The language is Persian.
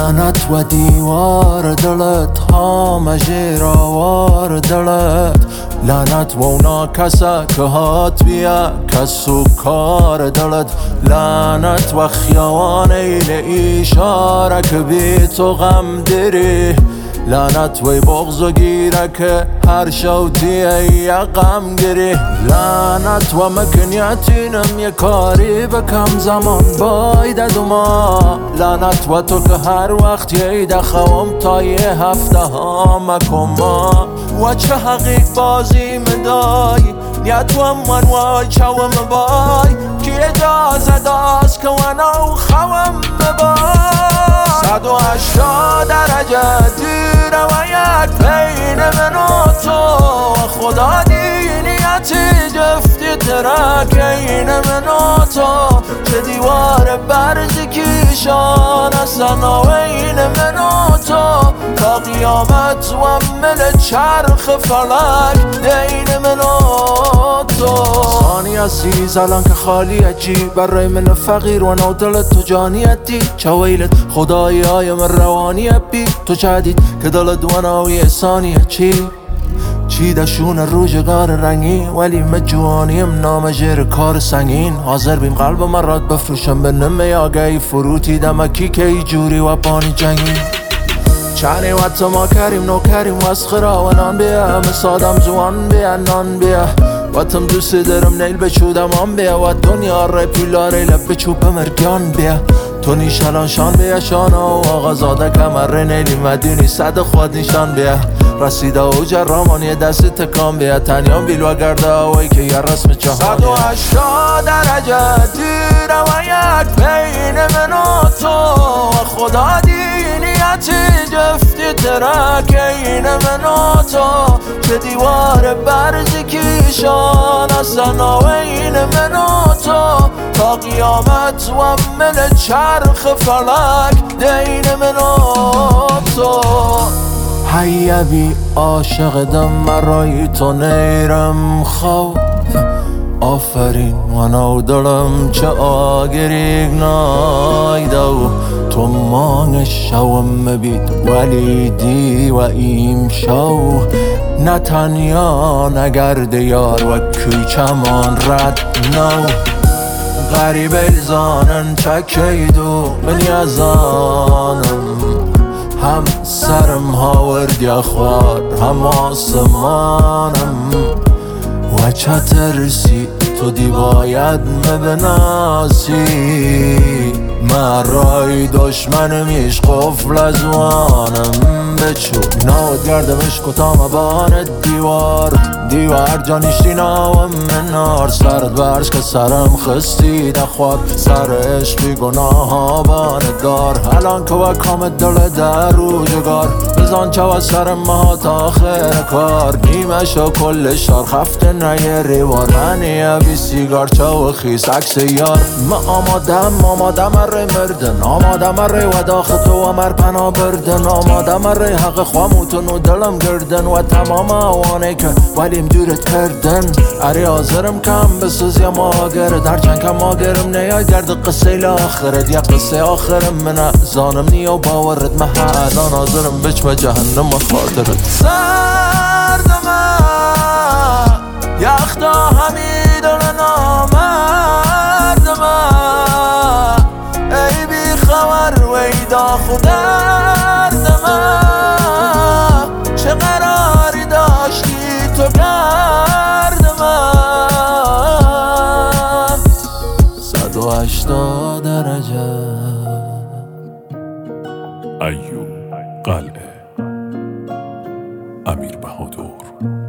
لعنت و دیوار دلت همه آوار دلت لعنت و اونا کسا که هات بیا کس و کار دلت لعنت و خیوان این اشاره که بی تو غم داری لعنت و بغض و گیره که هر شوتیه یه غم گیری لعنت و مکنیتینم یه کاری بکم زمان باید دوما لعنت و تو که هر وقت یه دخوام تا یه هفته ها مکما و چه حقیق بازی مدای نیت و منوای چوم بای که اجازه داست که ونو خوام بای 180 درجه دیره و یک بین من و تو خدا دینیتی جفتی ترکین من و تو چه دیوار برزی کیشان سناوین من و تو تا قیامت و مل چرخ فلک دین من و تو ثانی عزیز الان که خالی عجیب برای من فقیر و نو دلت تو جانیتی چه ویلت خدایی های من روانی بی تو جدید که دلت و نوی ثانی چی دشون روزگار رنگی ولی مجوانیم نامجر کار سنگین حاضر بیم قلب من راد بفروشم به نمه آگهی فروتی دمکی که ای جوری و پانی جنگی چنی و تو ما کریم نو کریم واسخرا و نان بیا مسادم زوان بیا نان بیا و تم دوست دارم نیل بچودم آن بیا و دنیا ری پیلاره لب بچوب مرگان بیا تو نیشالان شان بیا شانه و آغازاده کمر نیلی مدینی صد خود نیشان بیا رسیده و جرامان یه دست تکان بیا تنیان بیل و گرده هوایی که یه رسم چهانیه 180 درجه دیره و یک بین من و تو خدا دینیتی جفتی ترکین من و تو چه دیوار برزی کیشان سناوین من و تو تا قیامت و مل چرخ فلک دین من و تو حیبی عاشق دم مرای تو نیرم خوف آفرین و نو دلم چه آگریگ نایدو تو مانگ شوم مبید ولی دی و ایم شو نه تنیا نگرد یار و کوچمان رد نو غریب الزانن چکیدو من یزانم هم سرم هاورد یا خوار هم آسمانم و چه ترسی تو دی باید مبناسی مرای دشمنمیش قفل ازوانم بچو نود گردمش کتام بان دیوار جانیشتی ناوم منار سرد برش که سرم خستی دخواد سر عشقی گناه ها باندگار الان که وکام دل در روزگار بزان چه و سر ما تا آخر کار نیمش و کل شار خفته نایه ریوار منی بی سیگار چه و خیس عکس یار ما آمادم اره مردن آمادم اره و داخل تو و مر پنا بردن آمادم اره حق خواموتون و دلم گردن و تمام آوانه که ولیم دورت کردن اری حاضرم کم بسوز یا ماگرد هرچند کم ماگرم نیای گرد قصه لاخرد یا قصه آخرم من زانم نیا باورد محلان حاضرم بچم جهنم و خاطرت سردم یختا همی دل نامردم ای بی خبر ویدا خودردم چه قراری داشتی تو گرد من 180 درجه ایوب قلعه امیر بهادر